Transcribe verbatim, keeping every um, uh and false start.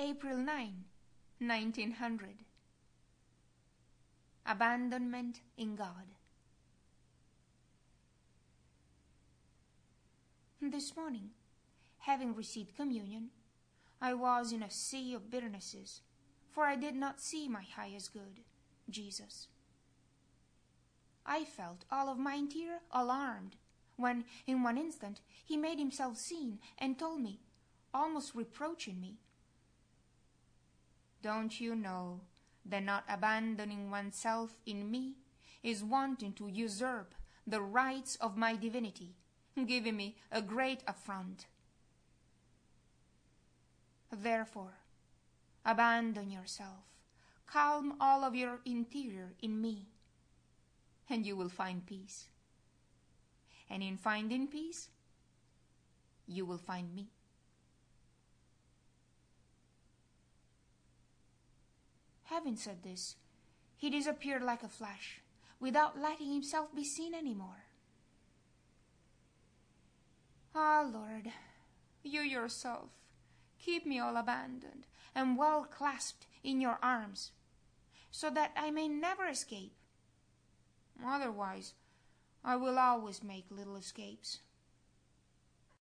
April ninth, nineteen hundred. Abandonment in God. This morning, having received communion, I was in a sea of bitternesses, for I did not see my highest good, Jesus. I felt all of my interior alarmed, when in one instant he made himself seen and told me, almost reproaching me, "Don't you know that not abandoning oneself in me is wanting to usurp the rights of my divinity, giving me a great affront? Therefore, abandon yourself, calm all of your interior in me, and you will find peace. And in finding peace, you will find me." Having said this, he disappeared like a flash, without letting himself be seen any more. Ah, Lord, you yourself keep me all abandoned and well clasped in your arms, so that I may never escape. Otherwise, I will always make little escapes.